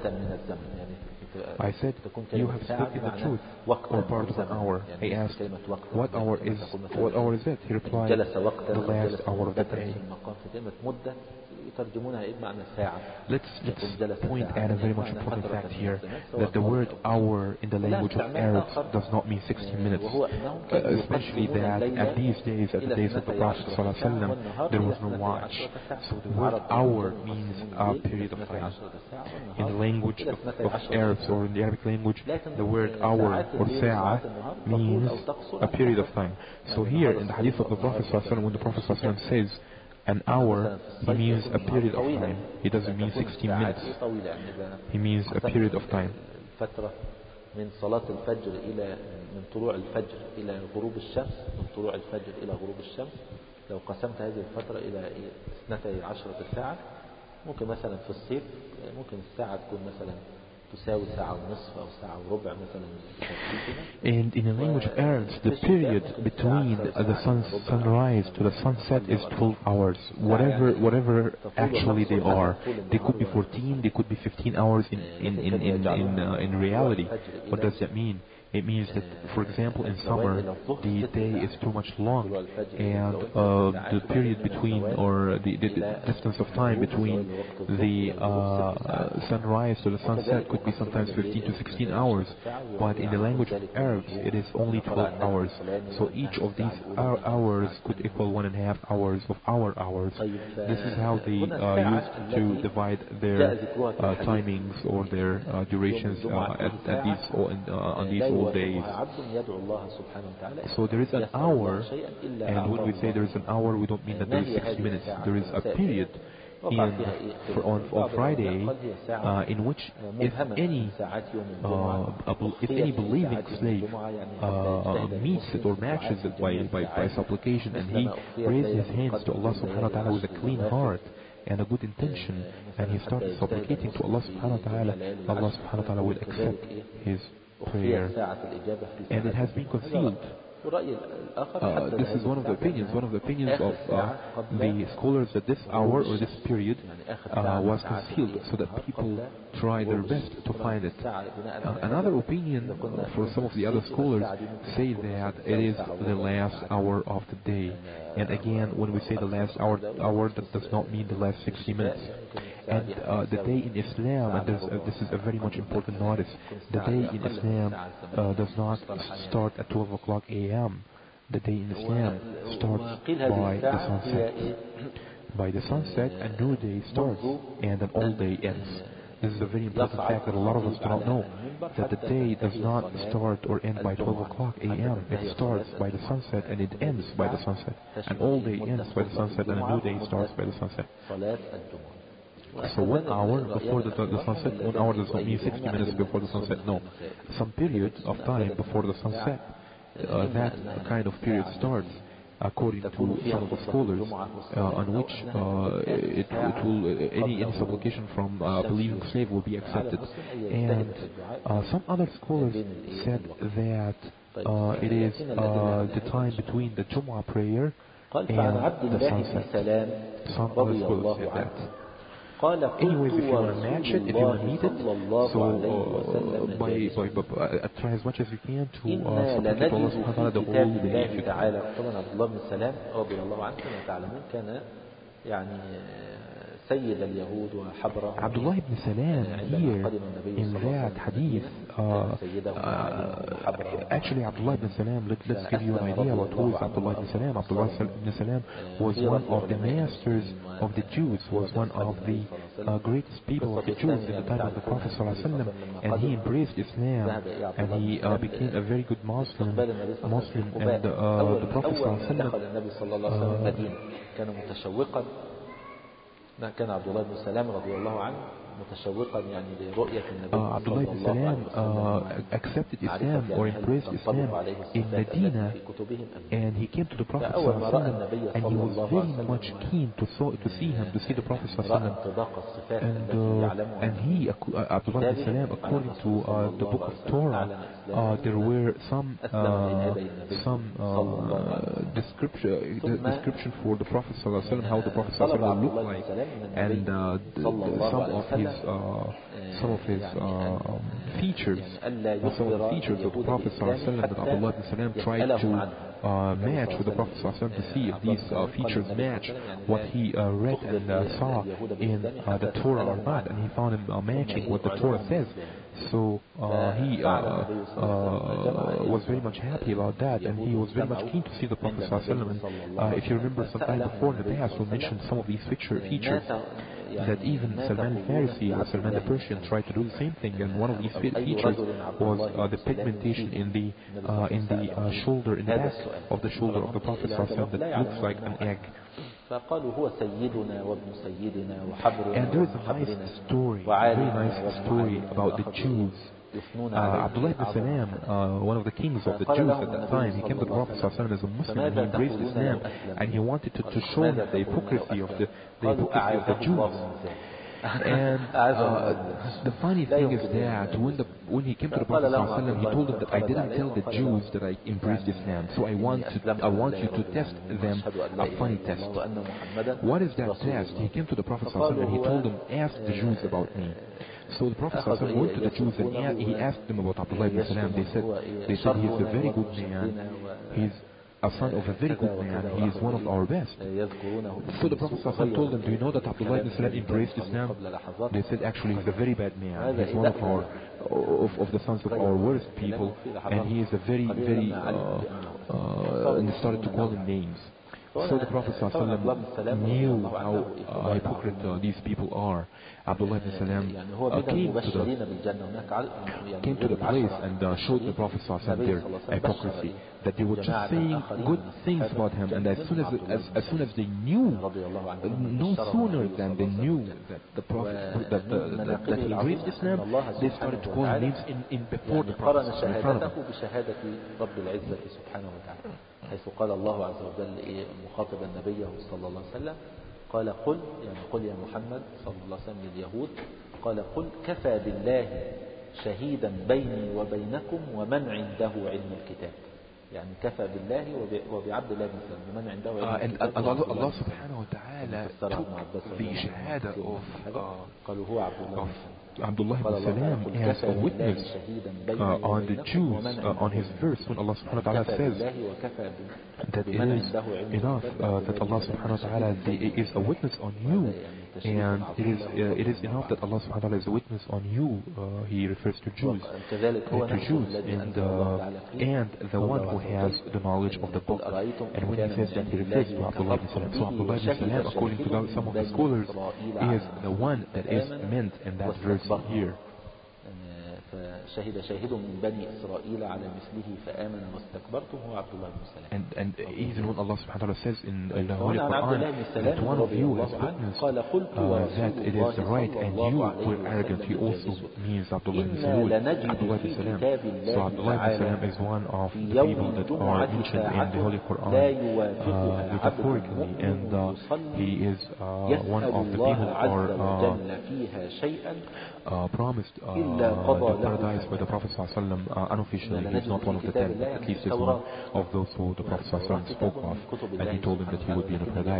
I said, you have spoken the truth, or part of an hour. I asked, what hour is what hour is it? He replied, the last hour of the day. Let's, let's point at a very much important fact here, that the word hour in the language of Arabs does not mean sixty minutes, uh, especially that at these days, at the days of the Prophet ﷺ, there was no watch. So the word hour means a period of time. In the language of, of Arabs, or in the Arabic language, the word hour or sa'a means a period of time. So here in the hadith of the Prophet ﷺ, when the Prophet ﷺ says an hour, he means a period of time. He doesn't mean sixty minutes. He means a period of time. من صلاة الفجر إلى من طلوع الفجر إلى غروب الشمس من طلوع الفجر إلى غروب الشمس لو قسمت هذه الفترة إلى اثنتي عشرة ساعة ممكن مثلا في الصيف ممكن الساعة تكون مثلا تساوي ساعة ونصف أو ساعة وربع مثلا. And in the language of Arabs, the period between the sun, sunrise to the sunset is twelve hours. Whatever, whatever actually they are, they could be fourteen, they could be fifteen hours in in in in in, uh, in reality. What does that mean? It means that, for example, in summer, the day is too much long, and uh, the period between, or the, the, the distance of time between the uh, sunrise to the sunset could be sometimes fifteen to sixteen hours. But in the language of Arabs, it is only twelve hours. So each of these hours could equal one and a half hours of our hours. This is how they uh, used to divide their uh, timings or their uh, durations uh, at, at these uh, on these old days. So there is an hour, and when we say there is an hour, we don't mean that there is sixty minutes. There is a period in, for on, on Friday uh, in which if any uh, if any believing slave uh, meets it or matches it by, by, by supplication, and he raises his hands to Allah subhanahu wa ta'ala with a clean heart and a good intention, and he starts supplicating to Allah subhanahu wa ta'ala, Allah subhanahu wa ta'ala will accept his prayer, and it has been concealed. Uh, this is one of the opinions, one of the opinions of uh, the scholars, that this hour or this period uh, was concealed so that people try their best to find it. Uh, another opinion uh, for some of the other scholars say that it is the last hour of the day. And again, when we say the last hour, hour that does not mean the last sixty minutes. And uh, the day in Islam, and uh, this is a very much important notice, the day in Islam uh, does not start at twelve o'clock a m The day in Islam starts by the sunset. By the sunset, a new day starts, and an old day ends. This is a very important fact that a lot of us do not know, that the day does not start or end by twelve o'clock a m It starts by the sunset and it ends by the sunset. An old day ends by the sunset and a new day starts by the sunset. So one hour before the, the sunset, one hour does not mean sixty minutes before the sunset, no. Some period of time before the sunset, uh, that kind of period starts, according to some of the scholars, uh, on which uh, it, it will, uh, any, any supplication from a believing slave will be accepted. And uh, some other scholars said that uh, it is uh, the time between the Jumu'ah prayer and the sunset. Some other scholars said that. Anyways, if you want to match it, if you want to meet it, so uh, by, by, by, uh, try as much as you can to uh, supplicate Allah subhanahu wa ta'ala the whole day. Abdullah ibn Salam here in that hadith, uh, uh, actually Abdullah ibn Salam, let, let's give you an idea about who is Abdullah ibn Salam. Abdullah ibn Salam was one of the masters of the Jews, was one of the uh, greatest people of the Jews in the time of the Prophet ﷺ, and he embraced Islam, and he uh, became a very good Muslim, Muslim and uh, the Prophet ﷺ uh, كان عبد الله بن سلام رضي الله عنه متشوقا يعني لرؤية النبي uh, Abdullah ibn Salam uh, accepted Islam or embraced Islam in Medina, and he came to the Prophet ﷺ, and he was very much keen to, saw, to see him, to see the Prophet ﷺ. And, uh, and he, uh, Abdullah ibn Salam, according to uh, the book of Torah, uh, there were some uh, some uh, description the description for the Prophet ﷺ, how the Prophet ﷺ would look like, and uh, the, the, some of his uh, some of his uh, features, some of the features of the Prophet ﷺ that Abdullah ibn Salam tried to uh, match with the Prophet ﷺ to see if these uh, features match what he uh, read and uh, saw in uh, the Torah or not, and he found him uh, matching what the Torah says. So uh, he uh, uh, was very much happy about that, and he was very much keen to see the Prophet ﷺ. And uh, if you remember, some time before in the past, we mentioned some of these feature, features that even Salman al-Farisi or Salman the Persian tried to do the same thing, and one of these features was uh, the pigmentation in the uh, in the uh, shoulder, in the back of the shoulder of the Prophet ﷺ that looks like an egg. And there is a nice story, a very nice story about the Jews. Uh, Abdullah ibn Salam, uh, one of the kings of the Jews at that time, he came to the Prophet ﷺ as a Muslim and he embraced Islam, and he wanted to, to show him the hypocrisy of the, the hypocrisy of the Jews. And uh, the funny thing is that when the when he came to the Prophet ﷺ, he told him that I didn't tell the Jews that I embraced Islam, so I want to I want you to test them a funny test. What is that test? He came to the Prophet ﷺ and he told them, ask the Jews about me. So the Prophet ﷺ went to the Jews and he asked them about Abdullah ibn Salam. They said they said he is a very good man. He's a son of a very good man. He is one of our best. So the Prophet ﷺ told them, do you know that Abdullah ibn Salam embraced Islam? They said, actually, he's a very bad man. He's one of our of, of the sons of our worst people, and he is a very, very. Uh, uh, and they started to call him names. So the Prophet ﷺ knew how uh, hypocrite uh, these people are. Abdullah ibn Salam uh, came, to the, came to the place and uh, showed the Prophet ﷺ their hypocrisy, that they were just saying good things about him, and as soon as, as, as soon as they knew, no sooner than they knew that the Prophet, that, the, that, that he embraced Islam, they started to call him names in, in before the Prophet, in front of him. حيث قال الله عز وجل مخاطبا نبيه صلى الله عليه وسلم قال قل يعني قل يا محمد صلى الله عليه وسلم لليهود قال قل كفى بالله شهيدا بيني وبينكم ومن عنده علم الكتاب يعني كفى بالله وبعبد الله بن سلام ومن عنده علم الكتاب. And Allah, Allah subhanahu wa ta'ala took the shahada of, uh, قالوا هو عبد الله Abdullah ibn Salam as a witness uh, on the Jews uh, on his verse when Allah subhanahu wa ta'ala says that it is enough uh, that Allah subhanahu wa ta'ala is a witness on you, and it is uh, it is enough that Allah subhanahu wa ta'ala is a witness on you. Uh, he refers to Jews, uh, to Jews, and uh, and the one who has the knowledge of the book. And when he says that, he refers to Abdullah ibn Salam. So Abdullah ibn Salam, according to some of the scholars, is the one that is meant in that verse here. فشهد شاهد من بني إسرائيل على مثله فآمن واستكبرتم هو عبد الله بن سلام. And and even when Allah subhanahu wa ta'ala says in the Holy Quran that one of you has witnessed uh, that it is right and you were arrogant, he also means Abdullah ibn Salul, Abdullah ibn Salam. So Abdullah ibn Salam is one of the people that are mentioned in the Holy Quran uh, metaphorically, and uh, he is uh, one of the people that are uh, uh, promised uh, the paradise by the Prophet ﷺ, uh, unofficially. He is not one of the ten, but at least is one of those who the Prophet ﷺ spoke of, and he told him that he would be in a paradise.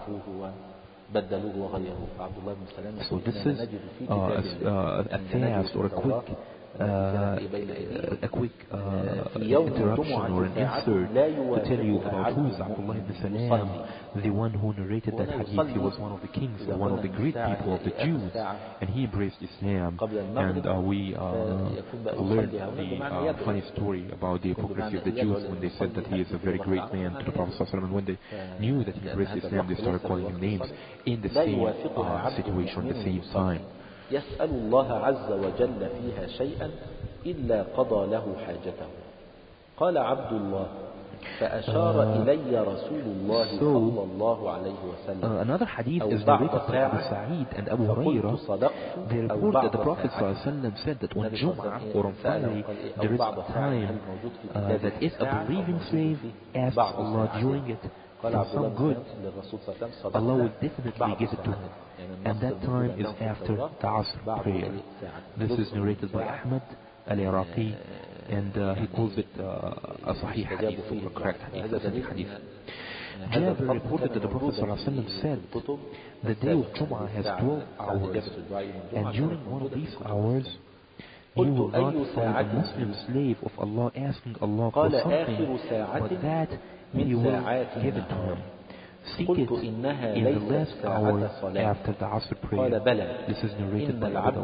So this is uh, a, a fast or a quick Uh, a quick uh, interruption or an insert to tell you about who is Abdullah ibn Salam, the one who narrated that hadith. He was one of the kings, one of the great people of the Jews, and he embraced Islam. And uh, we uh, learned the uh, funny story about the hypocrisy of the Jews when they said that he is a very great man to the Prophet ﷺ, and when they knew that he embraced Islam, they started calling him names in the same uh, situation, at the same time. يسأل الله عز وجل فيها شيئا إلا قضى له حاجته قال عبد الله فأشار إلي رسول الله صلى الله عليه وسلم. Uh, another hadith is narrated by Abu Sa'id and Abu Hurairah. They report that the Prophet ﷺ said that on Jum'ah or on Friday there is a time uh, that if a believing slave asks Allah during it for some good, Allah will definitely give it to him. And that time is after the Asr prayer. This is narrated by Ahmad al-Iraqi, and uh, he calls it uh, a Sahih hadith, or a correct hadith, a Sahih hadith. Jabir reported that the Prophet ﷺ said, the day of Jum'ah has twelve hours, and during one of these hours, You will not find a Muslim slave of Allah asking Allah for something, but that He will give it to him. Seek it in the last hour after the Asr prayer. This is narrated by Abu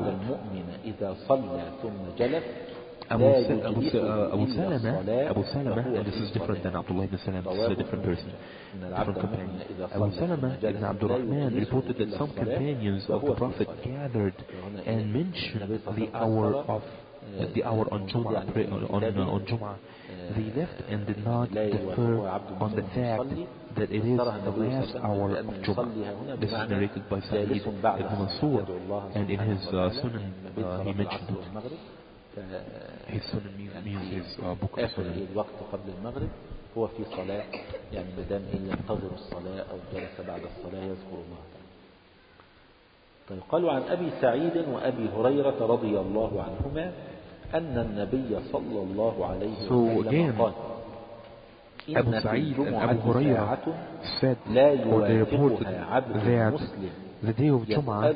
Dawud. Abu, Abu, uh, Abu Salama, Abu Salama, and this is different than Abdullah ibn Salam, this is a different person, different companion. Abu Salama ibn Abdul Rahman reported that some companions of the Prophet gathered and mentioned the hour of the hour on Jum'ah, on, uh, on Jum'ah. They left and did not defer on the fact that it is the last hour of Jum'ah. This is narrated by Sa'id ibn Mansur, and in his uh, Sunan uh, he mentioned it. His Sunan means his uh, book of Sunan. هو في صلاة يعني مدام ينتظر الصلاة أو جلس بعد الصلاة يذكر الله. طيب قالوا عن أبي سعيد وأبي هريرة رضي الله عنهما أن النبي صلى الله عليه وسلم قال Abu Sa'id and Abu Hurairah said, or they reported that the day of Jum'ah,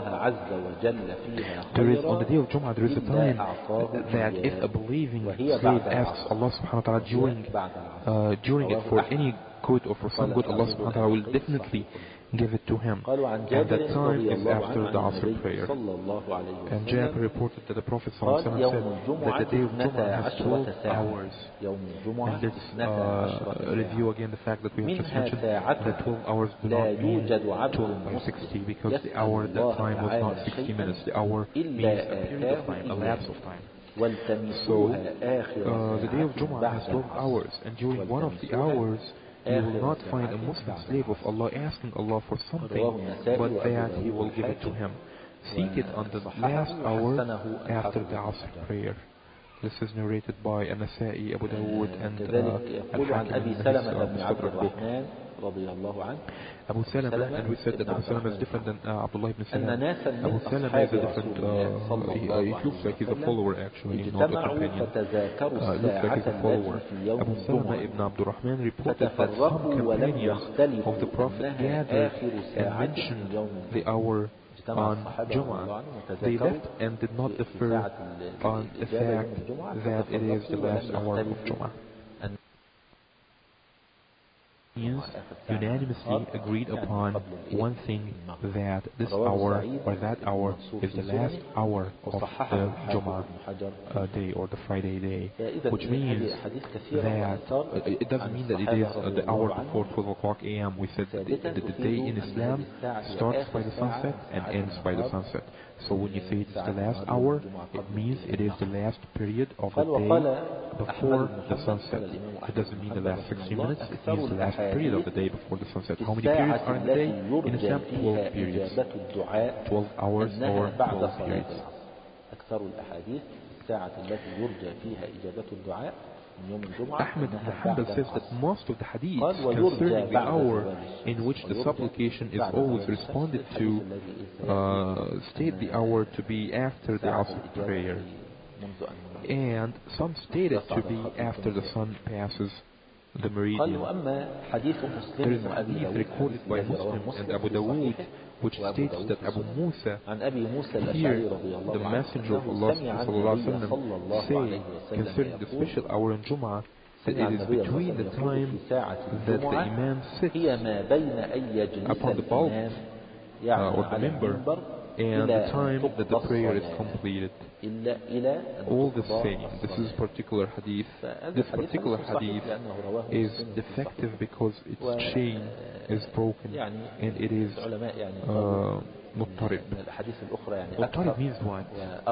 there is, on the day of Jum'ah, there is a time that if a believing slave asks Allah subhanahu wa ta'ala during, uh, during it for any good or for some good, Allah subhanahu wa ta'ala will definitely give it to him. And that time is after the Asr prayer. And Jabir reported that the Prophet ﷺ said that the day of Jum'ah has twelve hours. And let's uh, review again the fact that we have just mentioned that twelve hours do not mean twelve by sixty, because the hour at that time was not sixty minutes. The hour means a period of time, a lapse of time. So, uh, the day of Jum'ah has twelve hours, and during one of the hours, you will not find a Muslim slave of Allah asking Allah for something, but that He will give it to him. Seek it on the last hour after the Asr prayer. This is narrated by An-Nasa'i, Abu Dawud, and uh, Al-Hakim in his uh, Mustadrak book. Abu Salama, and we said that Abu Salama is different than uh, Abdullah ibn Salam. Abu Salama is a different, uh, he, uh, it looks like he's a follower actually, not a companion. Uh, it looks like he's a follower. Abu Salama ibn Abdul Rahman reported that some companions of the Prophet gathered and mentioned the hour on Jum'ah. They left and did not defer on the fact that it is the last hour of Jum'ah. Unanimously agreed upon one thing, that this hour or that hour is the last hour of the Jum'ah uh, day or the Friday day, which means that uh, it doesn't mean that it is uh, the hour before twelve o'clock a m We said that the, the, the day in Islam starts by the sunset and ends by the sunset. So when you say it's the last hour, it means it is the last period of the day before the sunset. It doesn't mean the last sixty minutes, it means the last period of the day before the sunset. How many periods are in the day? In Islam, twelve periods. twelve hours or twelve periods. Ahmed ibn Hanbal says that most of the hadith concerning the hour in which the supplication is always responded to uh, state the hour to be after the Asr prayer, and some state it to be after the sun passes the meridian. There is a hadith recorded by Muslim and Abu Dawood which states that Abu Musa here, the Messenger of Allah sallallahu say concerning the special hour in Jum'ah, that it is between the time that the Imam sits upon the bulb uh, or the member and the time that the prayer is completed. All the same, this is particular hadith. This particular hadith is defective because its chain is broken and it is uh, مضطرب. مضطرب means what?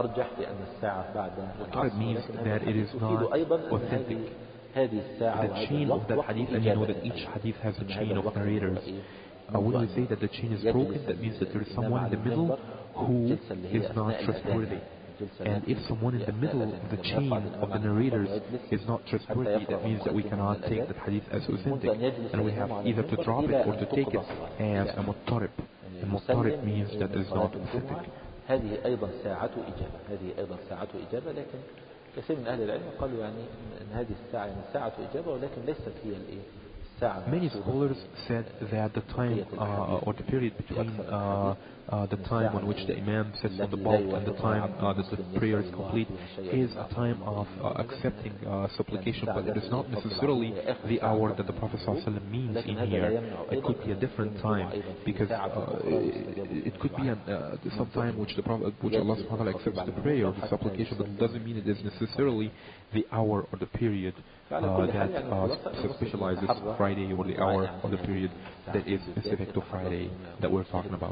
مضطرب means that it is not authentic. The chain of that hadith, and you know that each hadith has a chain of narrators. Uh, when we say that the chain is broken, that means that there is someone in the middle who is not trustworthy. And if someone in the middle of the chain of the narrators is not trustworthy, that means that we cannot take the hadith as authentic, and we have either to drop it or to take it as a muttarib. And muttarib means that it is not authentic. هذه أيضا ساعة إجابة هذه أيضا ساعة إجابة لكن كثير من أهل العلم قالوا يعني أن هذه الساعة يعني ساعة إجابة ولكن ليست هي الإيه Many scholars said that the time uh, or the period between uh, uh, the time on which the Imam sits on the pulpit and the time uh, that the prayer is complete is a time of uh, accepting uh, supplication, but it is not necessarily the hour that the Prophet ﷺ means in here. It could be a different time, because uh, it, it could be an, uh, some time which the Prophet, which Allah subhanahu wa ta'ala accepts the prayer or the supplication, but it doesn't mean it is necessarily the hour or the period uh, that uh, specializes Friday, or the hour or the period that is specific to Friday that we're talking about.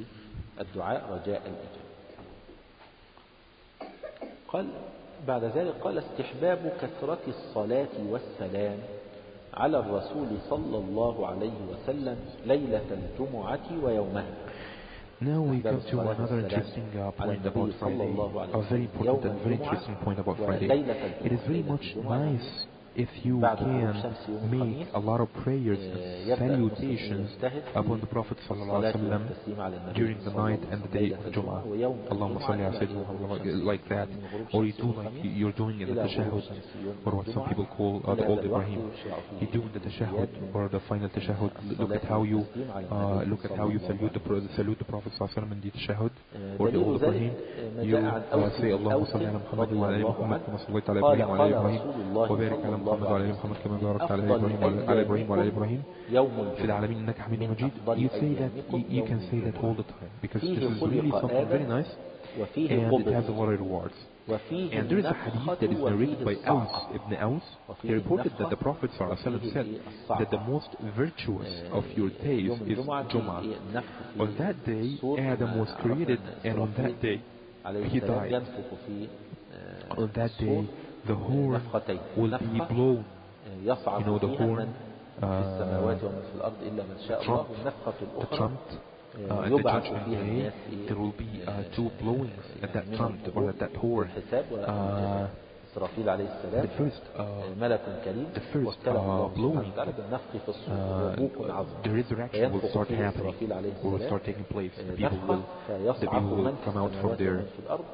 قال بعد ذلك قال استحباب كثرة الصلاة والسلام على الرسول صلى الله عليه وسلم ليلة الجمعة ويومها. Now we come to another interesting uh, point about Friday, a very important and very interesting point about Friday. It is very much nice if you can make a lot of prayers and salutations upon the Prophet ﷺ during the night and the day of Jum'ah. Allahumma salli ala Sayyidina, like that. Or you do like you're doing in the tashahhud, or what some people call uh, the old Ibrahim. You do in the tashahhud or the final tashahhud. Look at how you uh, look at how you salute the salute the Prophet ﷺ in the tashahhud or the old Ibrahim. You uh, say Allahumma salli ala Muhammad wa ala Muhammad kama sallaita ala Ibrahim wa ala Ibrahim wa barik ala محمد وعلى محمد كما باركت على إبراهيم وعلى إبراهيم وعلى إبراهيم في العالمين إنك حميد مجيد. You say that, you, you can say that all the time, because this is really something very nice and it has a lot of rewards. And there is a hadith that is narrated by Aus ibn Aus. He reported that the Prophet ﷺ said that the most virtuous of your days is Jum'ah. On that day Adam was created, and on that day he died. On that day the horn will be blown. You know the horn, uh, trump, the trump, uh, at the judgment day, there will be uh, two blowings at that trump or at that horn. Uh, the first, uh, the first uh, blowing, uh, the resurrection will start happening, will start taking place. The people will, the people will come out from their.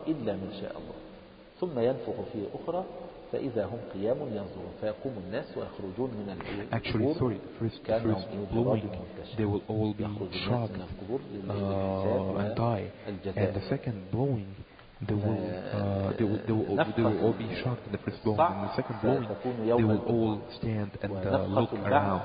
ثم ينفخ فيه أخرى فإذا هم قيام ينظرون فيقوم الناس ويخرجون من القبور. Actually, sorry, first, first blowing, they will all be shocked uh, and die. And the second blowing, they will, uh, they will, they will, they will all be shocked in the first blowing. And the second blowing, they will all stand and uh, look around.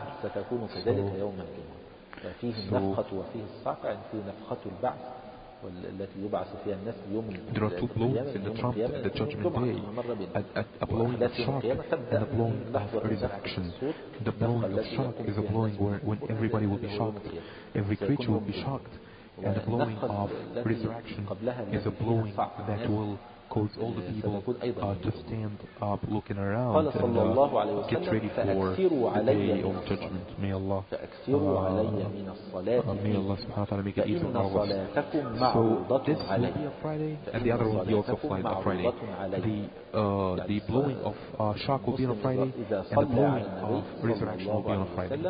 فيه النفخة وفيه الصعق، يعني فيه نفخة البعث التي يبعث فيها الناس يوم There are two blowings in the trump at the judgment day, a, a, a blowing of shock and a blowing of resurrection. The blowing of shock is a blowing where when everybody will be shocked, every creature will be shocked, and the blowing of resurrection is a blowing that will cause all the people uh, to stand up looking around and uh, get ready for the day of judgment. May Allah uh, uh, may Allah subhanahu wa ta'ala make it easy for all of us. So this will be a Friday, and the other will be also a Friday. The uh, the blowing of uh, shock will be on a Friday, and the blowing of resurrection will be on a Friday.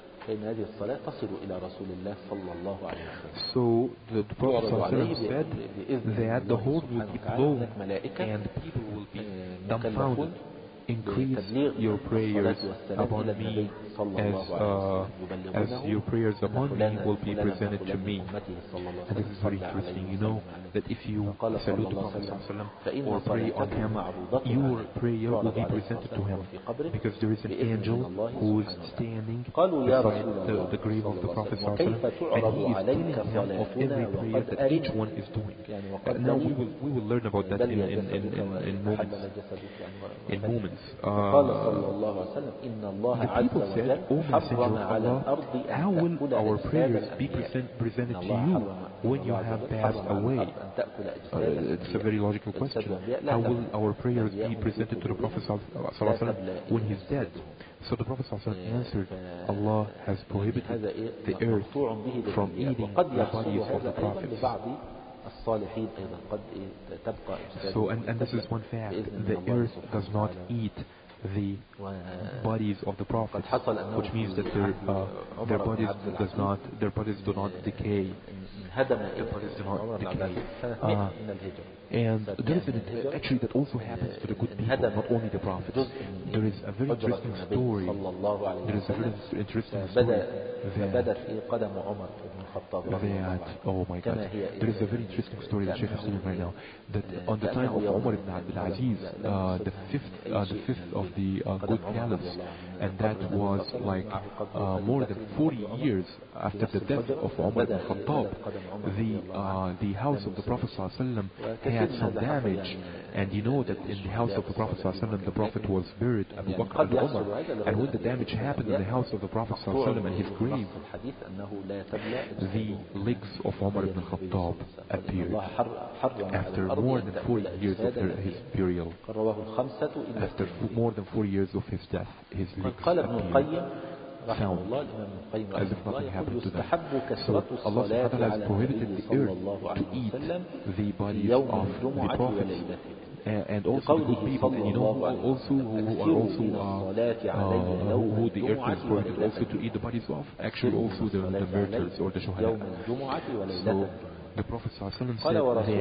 So the, the Prophet ﷺ said that the horn will be blown and people will be dumbfounded. Increase your prayers upon me as, uh, as your prayers upon me will be presented to me. And this is very interesting. You know that if you salute the Prophet ﷺ or pray on him, your prayer will be presented to him, because there is an angel who is standing beside the, the grave of the Prophet ﷺ, and he is telling him of every prayer that each one is doing. Uh, now we will we will learn about that in in in, in, in moments. In moments. Uh, the people said, O Messenger of Allah, how will our prayers be present, presented to you when you have passed away? Uh, it's a very logical question. How will our prayers be presented to the Prophet ﷺ when he's dead? So the Prophet ﷺ answered, Allah has prohibited the earth from eating the bodies of the prophets. So, and, and this is one fact, the earth does not eat the bodies of the prophets, which means that their uh, their bodies does not their bodies do not decay. هدم عمر بن عبد العزيز سنة مئة من الهجرة. And there is an, actually that also happens to the good people, not only the prophets. There is a very interesting story. There is a very interesting story بدت في قدم عمر بن الخطاب that, oh my God, there is a very interesting story that Sheikh is telling right now, that on the time of Umar ibn Abdul Aziz, uh, the fifth, uh, the fifth of the uh, good caliphs, and that was like uh, more than forty years after the death of Umar ibn Khattab, the uh, the house of the Prophet ﷺ had some damage, and you know that in the house of the Prophet ﷺ, the Prophet was buried, Abu Bakr and Umar, and when the damage happened in the house of the Prophet ﷺ and his grave, the legs of Umar ibn Khattab appeared after more than forty years of his burial. After more than four years of his death, his legs appeared. Found as if nothing happened to them. So Allah subhanahu wa ta'ala has prohibited the earth to eat the bodies of the prophets uh, and also the good people, and you know also who are also uh, uh, who, who the earth is prohibited also to eat the bodies of, actually also the, the murderers or the shuhada. So the Prophet ﷺ said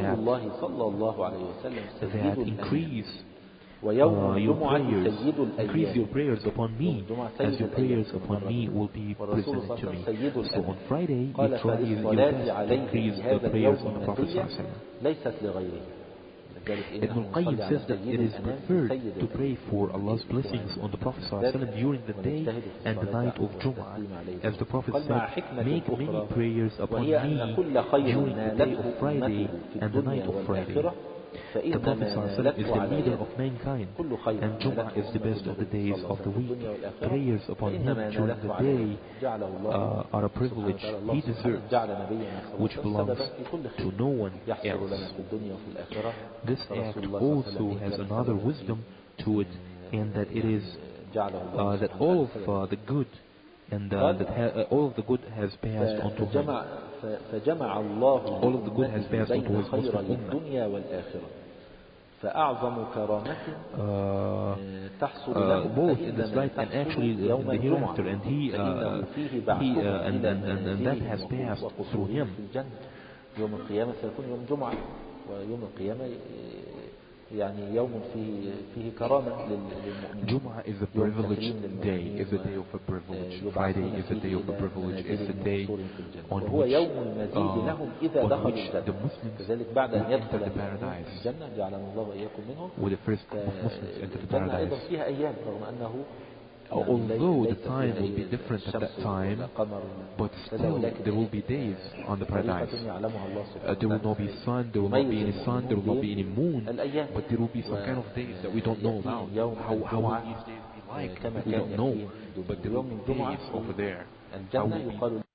that, that increase Uh, your prayers, increase your prayers upon me, as your prayers upon me will be presented to me. So on Friday, you try your best to increase the prayers on the Prophet ﷺ. Ibn al-Qayyim says that it is preferred to pray for Allah's blessings on the Prophet ﷺ during the day and the night of Jum'ah. As the Prophet said, make many prayers upon me during the day of Friday and the night of Friday. The Prophet ﷺ is the leader of mankind, and Jum'ah is the best of the days of the week. Prayers upon him during the day uh, are a privilege he deserves, which belongs to no one else. This act also has another wisdom to it, and that it is uh, that all of uh, the good and uh, that ha uh, all of the good has passed onto him. All of the good has passed onto his Muslim Ummah. Uh, uh, both in this life and actually uh, in the hereafter, and he, uh, he uh, and, and, and, and that has passed through him. يعني يوم فيه فيه كرامة للمؤمنين. Jum'ah is a privileged day, is a day of a privilege. Friday is a day of a privilege, is a day on which, uh, on which the Muslims will enter the paradise. With the first Muslims enter the paradise. Although the time will be different at that time, but still there will be days on the paradise. Uh, there will not be sun, there will not be any sun, there will not be any moon, but there will be some kind of days that we don't know about. How, how will these days be like? We don't know, but there will be days over there. How will be